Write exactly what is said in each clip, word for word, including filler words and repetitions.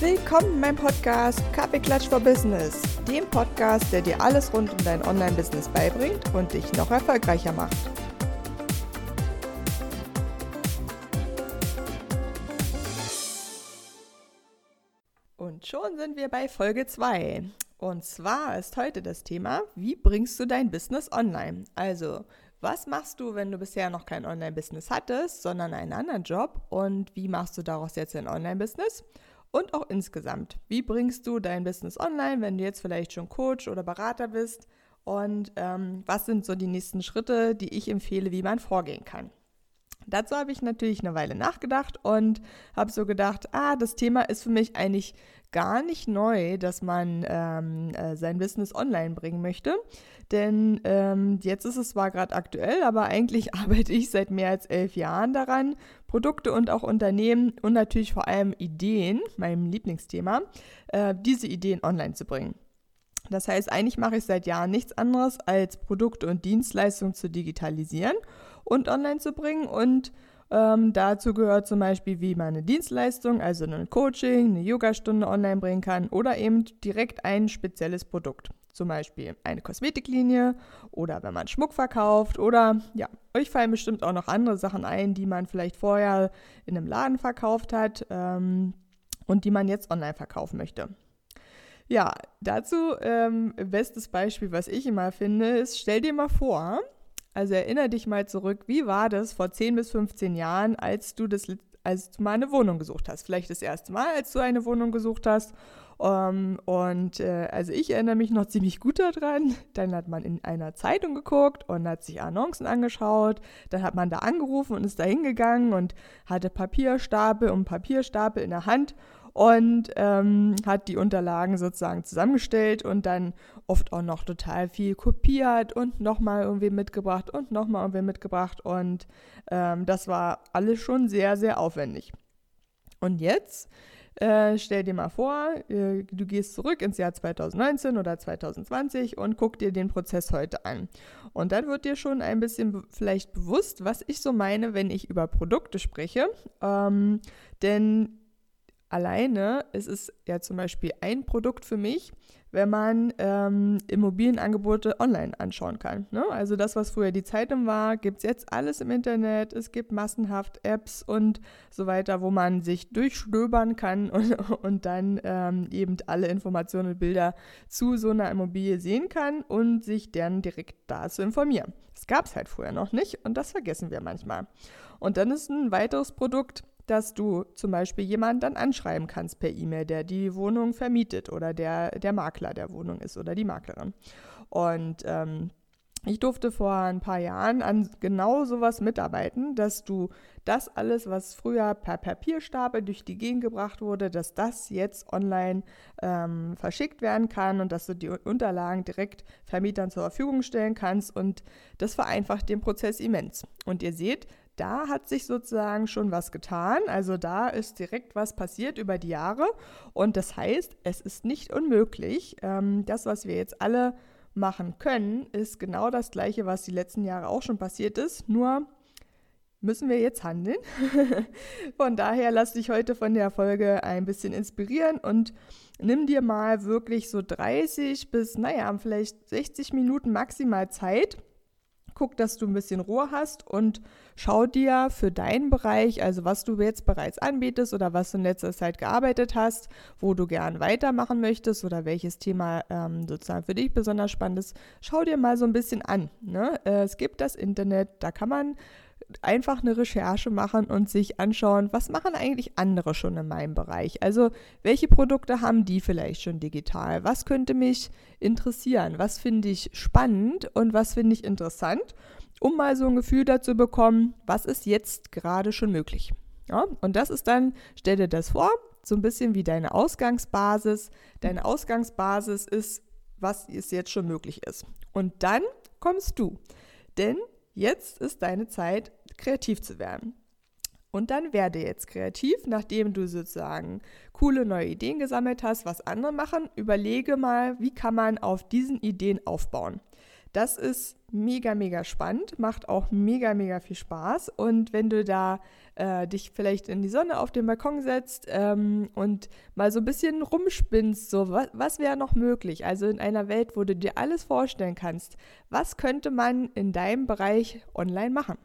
Willkommen in meinem Podcast Kaffeeklatsch for Business, dem Podcast, der dir alles rund um dein Online-Business beibringt und dich noch erfolgreicher macht. Und schon sind wir bei Folge zwei. Und zwar ist heute das Thema, wie bringst du dein Business online? Also, was machst du, wenn du bisher noch kein Online-Business hattest, sondern einen anderen Job? Und wie machst du daraus jetzt ein Online-Business? Und auch insgesamt, wie bringst du dein Business online, wenn du jetzt vielleicht schon Coach oder Berater bist? Und ähm, was sind so die nächsten Schritte, die ich empfehle, wie man vorgehen kann? Dazu habe ich natürlich eine Weile nachgedacht und habe so gedacht, ah, das Thema ist für mich eigentlich gar nicht neu, dass man ähm, äh, sein Business online bringen möchte. Denn ähm, jetzt ist es zwar gerade aktuell, aber eigentlich arbeite ich seit mehr als elf Jahren daran, Produkte und auch Unternehmen und natürlich vor allem Ideen, meinem Lieblingsthema, äh, diese Ideen online zu bringen. Das heißt, eigentlich mache ich seit Jahren nichts anderes, als Produkte und Dienstleistungen zu digitalisieren und online zu bringen. Und ähm, dazu gehört zum Beispiel, wie man eine Dienstleistung, also ein Coaching, eine Yogastunde online bringen kann oder eben direkt ein spezielles Produkt. Zum Beispiel eine Kosmetiklinie oder wenn man Schmuck verkauft oder ja, euch fallen bestimmt auch noch andere Sachen ein, die man vielleicht vorher in einem Laden verkauft hat ähm, und die man jetzt online verkaufen möchte. Ja, dazu ähm, bestes Beispiel, was ich immer finde, ist, stell dir mal vor, also erinnere dich mal zurück, wie war das vor zehn bis fünfzehn Jahren, als du, das, als du mal eine Wohnung gesucht hast? Vielleicht das erste Mal, als du eine Wohnung gesucht hast. Um, und äh, also ich erinnere mich noch ziemlich gut daran. Dann hat man in einer Zeitung geguckt und hat sich Annoncen angeschaut. Dann hat man da angerufen und ist da hingegangen und hatte Papierstapel und Papierstapel in der Hand und ähm, hat die Unterlagen sozusagen zusammengestellt und dann oft auch noch total viel kopiert und nochmal irgendwie mitgebracht und nochmal irgendwie mitgebracht. Und ähm, das war alles schon sehr, sehr aufwendig. Und jetzt Äh, stell dir mal vor, äh, du gehst zurück ins Jahr zwanzig neunzehn oder zwanzig zwanzig und guck dir den Prozess heute an. Und dann wird dir schon ein bisschen be- vielleicht bewusst, was ich so meine, wenn ich über Produkte spreche. Ähm, denn alleine ist es ja zum Beispiel ein Produkt für mich, wenn man ähm, Immobilienangebote online anschauen kann. Ne? Also das, was früher die Zeitung war, gibt es jetzt alles im Internet. Es gibt massenhaft Apps und so weiter, wo man sich durchstöbern kann und, und dann ähm, eben alle Informationen und Bilder zu so einer Immobilie sehen kann und sich dann direkt dazu informieren. Das gab es halt früher noch nicht und das vergessen wir manchmal. Und dann ist ein weiteres Produkt, dass du zum Beispiel jemanden dann anschreiben kannst per E-Mail, der die Wohnung vermietet oder der, der Makler der Wohnung ist oder die Maklerin. Und ähm, ich durfte vor ein paar Jahren an genau sowas mitarbeiten, dass du das alles, was früher per Papierstapel durch die Gegend gebracht wurde, dass das jetzt online ähm, verschickt werden kann und dass du die Unterlagen direkt Vermietern zur Verfügung stellen kannst. Und das vereinfacht den Prozess immens. Und ihr seht, da hat sich sozusagen schon was getan, also da ist direkt was passiert über die Jahre und das heißt, es ist nicht unmöglich. Ähm, das, was wir jetzt alle machen können, ist genau das Gleiche, was die letzten Jahre auch schon passiert ist, nur müssen wir jetzt handeln. Von daher lass dich heute von der Folge ein bisschen inspirieren und nimm dir mal wirklich so dreißig bis, naja, vielleicht sechzig Minuten maximal Zeit. Guck, dass du ein bisschen Ruhe hast und schau dir für deinen Bereich, also was du jetzt bereits anbietest oder was du in letzter Zeit gearbeitet hast, wo du gern weitermachen möchtest oder welches Thema ähm, sozusagen für dich besonders spannend ist, schau dir mal so ein bisschen an. Ne? Äh, es gibt das Internet, da kann man einfach eine Recherche machen und sich anschauen, was machen eigentlich andere schon in meinem Bereich? Also welche Produkte haben die vielleicht schon digital? Was könnte mich interessieren? Was finde ich spannend und was finde ich interessant? Um mal so ein Gefühl dazu bekommen, was ist jetzt gerade schon möglich? Ja, und das ist dann, stell dir das vor, so ein bisschen wie deine Ausgangsbasis. Deine Ausgangsbasis ist, was es jetzt schon möglich ist. Und dann kommst du. Denn jetzt ist deine Zeit, kreativ zu werden. Und dann werde jetzt kreativ, nachdem du sozusagen coole neue Ideen gesammelt hast, was andere machen. Überlege mal, wie kann man auf diesen Ideen aufbauen. Das ist mega, mega spannend, macht auch mega, mega viel Spaß. Und wenn du da äh, dich vielleicht in die Sonne auf den Balkon setzt ähm, und mal so ein bisschen rumspinnst, so was, was wäre noch möglich? Also in einer Welt, wo du dir alles vorstellen kannst, was könnte man in deinem Bereich online machen?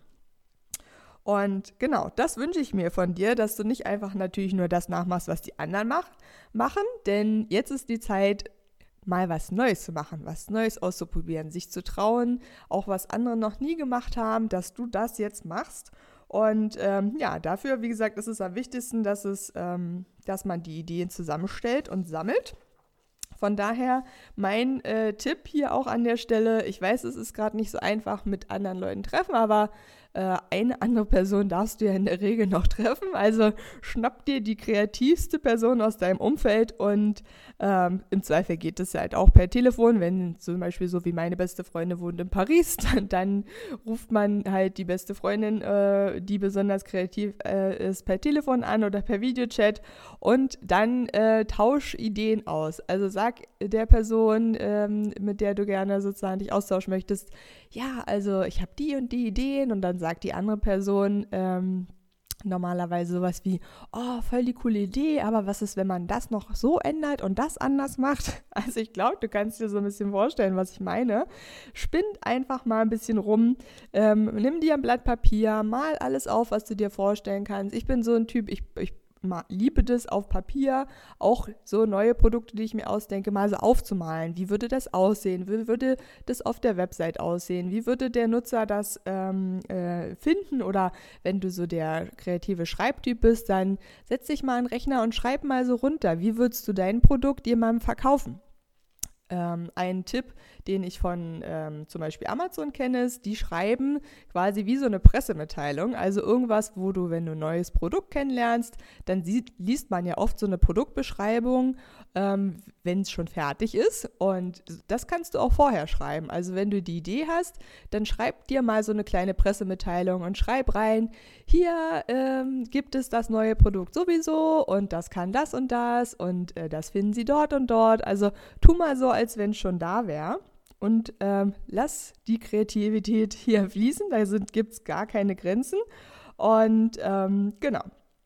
Und genau, das wünsche ich mir von dir, dass du nicht einfach natürlich nur das nachmachst, was die anderen mach, machen, denn jetzt ist die Zeit, mal was Neues zu machen, was Neues auszuprobieren, sich zu trauen, auch was andere noch nie gemacht haben, dass du das jetzt machst. Und ähm, ja, dafür, wie gesagt, ist es am wichtigsten, dass, es, ähm, dass man die Ideen zusammenstellt und sammelt. Von daher mein äh, Tipp hier auch an der Stelle, ich weiß, es ist gerade nicht so einfach mit anderen Leuten treffen, aber äh, eine andere Person darfst du ja in der Regel noch treffen. Also schnapp dir die kreativste Person aus deinem Umfeld und ähm, im Zweifel geht es halt auch per Telefon, wenn zum Beispiel so wie meine beste Freundin wohnt in Paris, dann, dann ruft man halt die beste Freundin, äh, die besonders kreativ äh, ist, per Telefon an oder per Videochat und dann äh, tausch Ideen aus. Also sag der Person, ähm, mit der du gerne sozusagen dich austauschen möchtest, ja, also ich habe die und die Ideen und dann sagt die andere Person ähm, normalerweise sowas wie, oh, voll die coole Idee, aber was ist, wenn man das noch so ändert und das anders macht? Also ich glaube, du kannst dir so ein bisschen vorstellen, was ich meine. Spinn einfach mal ein bisschen rum, ähm, nimm dir ein Blatt Papier, mal alles auf, was du dir vorstellen kannst. Ich bin so ein Typ, ich, ich liebe das auf Papier, auch so neue Produkte, die ich mir ausdenke, mal so aufzumalen. Wie würde das aussehen? Wie würde das auf der Website aussehen? Wie würde der Nutzer das ähm, äh, finden? Oder wenn du so der kreative Schreibtyp bist, dann setz dich mal an den Rechner und schreib mal so runter. Wie würdest du dein Produkt jemandem verkaufen? Ähm, ein Tipp, den ich von ähm, zum Beispiel Amazon kenne, ist, die schreiben quasi wie so eine Pressemitteilung, also irgendwas, wo du, wenn du ein neues Produkt kennenlernst, dann sieht, liest man ja oft so eine Produktbeschreibung, ähm, wenn es schon fertig ist und das kannst du auch vorher schreiben, also wenn du die Idee hast, dann schreib dir mal so eine kleine Pressemitteilung und schreib rein, hier ähm, gibt es das neue Produkt sowieso und das kann das und das und äh, das finden sie dort und dort, also tu mal so, als wenn es schon da wäre. Und ähm, lass die Kreativität hier fließen, da gibt es gar keine Grenzen. Und ähm, genau.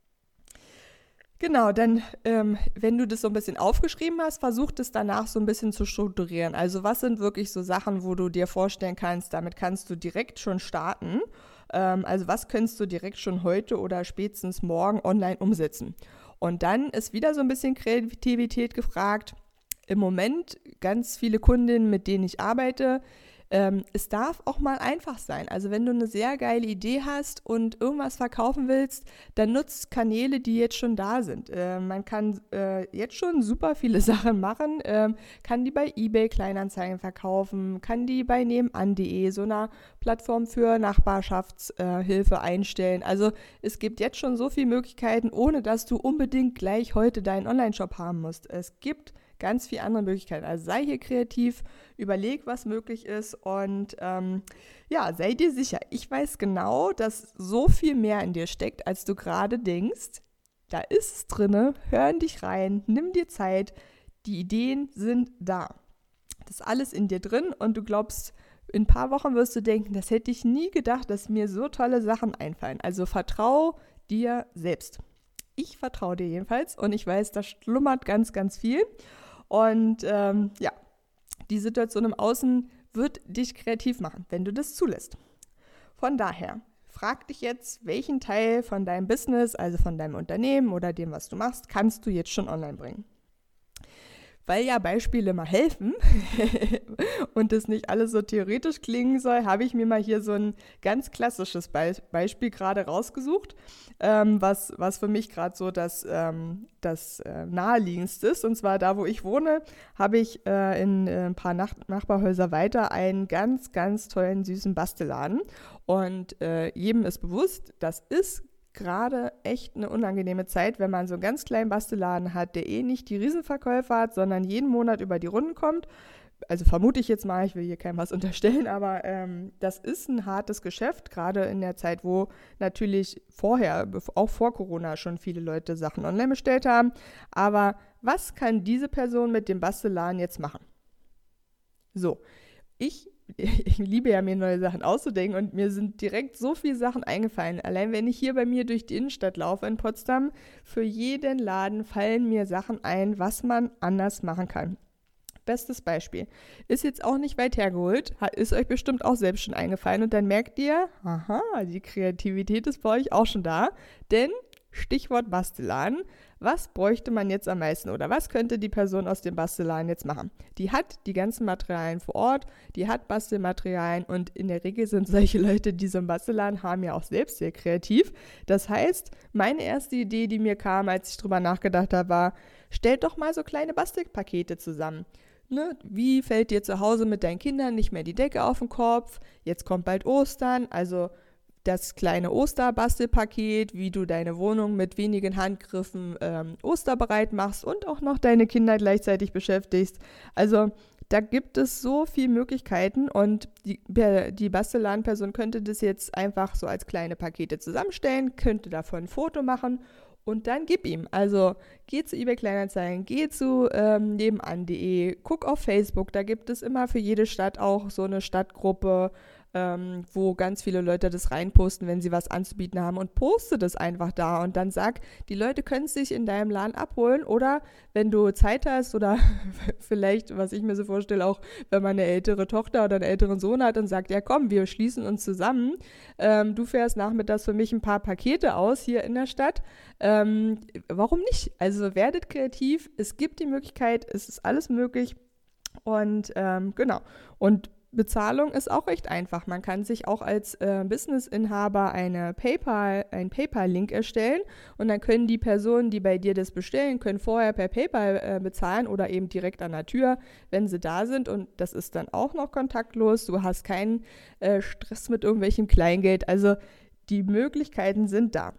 Genau, dann, ähm, wenn du das so ein bisschen aufgeschrieben hast, versuch das danach so ein bisschen zu strukturieren. Also was sind wirklich so Sachen, wo du dir vorstellen kannst, damit kannst du direkt schon starten. Ähm, also was könntest du direkt schon heute oder spätestens morgen online umsetzen? Und dann ist wieder so ein bisschen Kreativität gefragt. Im Moment ganz viele Kundinnen, mit denen ich arbeite, ähm, es darf auch mal einfach sein. Also wenn du eine sehr geile Idee hast und irgendwas verkaufen willst, dann nutzt Kanäle, die jetzt schon da sind. Äh, man kann äh, jetzt schon super viele Sachen machen, ähm, kann die bei eBay Kleinanzeigen verkaufen, kann die bei nebenan punkt de, so einer Plattform für Nachbarschaftshilfe äh, einstellen. Also es gibt jetzt schon so viele Möglichkeiten, ohne dass du unbedingt gleich heute deinen Online-Shop haben musst. Es gibt ganz viele andere Möglichkeiten. Also sei hier kreativ, überleg, was möglich ist und ähm, ja, sei dir sicher. Ich weiß genau, dass so viel mehr in dir steckt, als du gerade denkst. Da ist es drinne, hör in dich rein, nimm dir Zeit, die Ideen sind da. Das ist alles in dir drin und du glaubst, in ein paar Wochen wirst du denken, das hätte ich nie gedacht, dass mir so tolle Sachen einfallen. Also vertrau dir selbst. Ich vertraue dir jedenfalls und ich weiß, da schlummert ganz, ganz viel. Und ähm, ja, die Situation im Außen wird dich kreativ machen, wenn du das zulässt. Von daher, frag dich jetzt, welchen Teil von deinem Business, also von deinem Unternehmen oder dem, was du machst, kannst du jetzt schon online bringen. Weil ja Beispiele mal helfen und das nicht alles so theoretisch klingen soll, habe ich mir mal hier so ein ganz klassisches Be- Beispiel gerade rausgesucht, ähm, was, was für mich gerade so das, ähm, das äh, naheliegendste ist. Und zwar da, wo ich wohne, habe ich äh, in äh, ein paar Nach- Nachbarhäuser weiter einen ganz, ganz tollen, süßen Bastelladen. Und äh, jedem ist bewusst, das ist gerade echt eine unangenehme Zeit, wenn man so einen ganz kleinen Bastelladen hat, der eh nicht die Riesenverkäufer hat, sondern jeden Monat über die Runden kommt. Also vermute ich jetzt mal, ich will hier keinem was unterstellen, aber ähm, das ist ein hartes Geschäft, gerade in der Zeit, wo natürlich vorher, auch vor Corona, schon viele Leute Sachen online bestellt haben. Aber was kann diese Person mit dem Bastelladen jetzt machen? So, ich ich liebe ja, mir neue Sachen auszudenken und mir sind direkt so viele Sachen eingefallen. Allein wenn ich hier bei mir durch die Innenstadt laufe in Potsdam, für jeden Laden fallen mir Sachen ein, was man anders machen kann. Bestes Beispiel. Ist jetzt auch nicht weit hergeholt, ist euch bestimmt auch selbst schon eingefallen und dann merkt ihr, aha, die Kreativität ist bei euch auch schon da, denn Stichwort Bastelladen, was bräuchte man jetzt am meisten oder was könnte die Person aus dem Bastelladen jetzt machen? Die hat die ganzen Materialien vor Ort, die hat Bastelmaterialien und in der Regel sind solche Leute, die so einen Bastelladen haben, ja auch selbst sehr kreativ. Das heißt, meine erste Idee, die mir kam, als ich drüber nachgedacht habe, war, stellt doch mal so kleine Bastelpakete zusammen. Ne? Wie fällt dir zu Hause mit deinen Kindern nicht mehr die Decke auf den Kopf? Jetzt kommt bald Ostern, also das kleine Osterbastelpaket, wie du deine Wohnung mit wenigen Handgriffen ähm, osterbereit machst und auch noch deine Kinder gleichzeitig beschäftigst. Also da gibt es so viele Möglichkeiten und die, die Bastelladenperson könnte das jetzt einfach so als kleine Pakete zusammenstellen, könnte davon ein Foto machen und dann gib ihm. Also geh zu eBay Kleinanzeigen, geh zu ähm, nebenan punkt de, guck auf Facebook, da gibt es immer für jede Stadt auch so eine Stadtgruppe, ähm, wo ganz viele Leute das reinposten, wenn sie was anzubieten haben und poste das einfach da und dann sag, die Leute können es sich in deinem Laden abholen oder wenn du Zeit hast oder vielleicht, was ich mir so vorstelle, auch wenn man eine ältere Tochter oder einen älteren Sohn hat und sagt, ja komm, wir schließen uns zusammen, ähm, du fährst nachmittags für mich ein paar Pakete aus hier in der Stadt, ähm, warum nicht? Also werdet kreativ, es gibt die Möglichkeit, es ist alles möglich und ähm, genau, und Bezahlung ist auch recht einfach. Man kann sich auch als äh, Businessinhaber eine PayPal, einen PayPal-Link erstellen und dann können die Personen, die bei dir das bestellen, können vorher per PayPal äh, bezahlen oder eben direkt an der Tür, wenn sie da sind und das ist dann auch noch kontaktlos. Du hast keinen äh, Stress mit irgendwelchem Kleingeld. Also die Möglichkeiten sind da.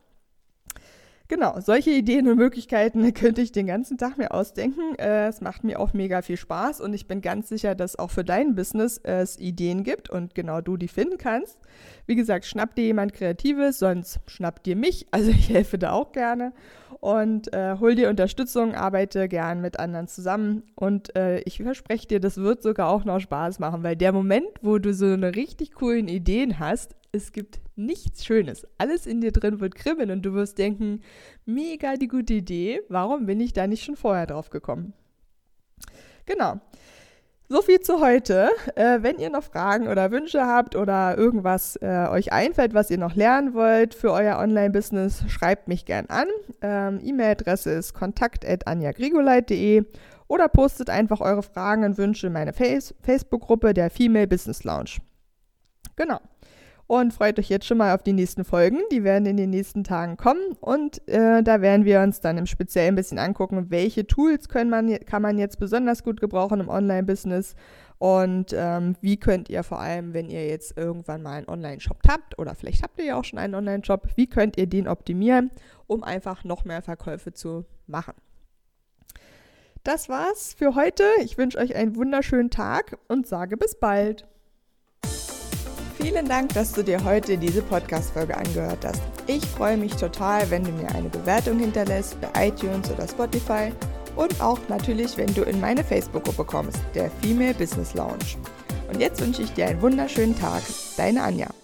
Genau, solche Ideen und Möglichkeiten könnte ich den ganzen Tag mir ausdenken. Äh, es macht mir auch mega viel Spaß und ich bin ganz sicher, dass auch für dein Business äh, es Ideen gibt und genau du die finden kannst. Wie gesagt, schnapp dir jemand Kreatives, sonst schnapp dir mich. Also ich helfe da auch gerne und äh, hol dir Unterstützung, arbeite gern mit anderen zusammen und äh, ich verspreche dir, das wird sogar auch noch Spaß machen, weil der Moment, wo du so eine richtig coolen Ideen hast, es gibt nichts Schönes. Alles in dir drin wird kribbeln und du wirst denken, mega die gute Idee, warum bin ich da nicht schon vorher drauf gekommen? Genau. So viel zu heute. Äh, wenn ihr noch Fragen oder Wünsche habt oder irgendwas äh, euch einfällt, was ihr noch lernen wollt für euer Online-Business, schreibt mich gern an. Ähm, E-Mail-Adresse ist kontakt at anja grigoleit punkt de oder postet einfach eure Fragen und Wünsche in meine Face- Facebook-Gruppe der Female Business Lounge. Genau. Und freut euch jetzt schon mal auf die nächsten Folgen. Die werden in den nächsten Tagen kommen und äh, da werden wir uns dann im Speziellen ein bisschen angucken, welche Tools können man, kann man jetzt besonders gut gebrauchen im Online-Business und ähm, wie könnt ihr vor allem, wenn ihr jetzt irgendwann mal einen Online-Shop habt oder vielleicht habt ihr ja auch schon einen Online-Shop, wie könnt ihr den optimieren, um einfach noch mehr Verkäufe zu machen. Das war's für heute. Ich wünsche euch einen wunderschönen Tag und sage bis bald. Vielen Dank, dass du dir heute diese Podcast-Folge angehört hast. Ich freue mich total, wenn du mir eine Bewertung hinterlässt bei iTunes oder Spotify und auch natürlich, wenn du in meine Facebook-Gruppe kommst, der Female Business Lounge. Und jetzt wünsche ich dir einen wunderschönen Tag. Deine Anja.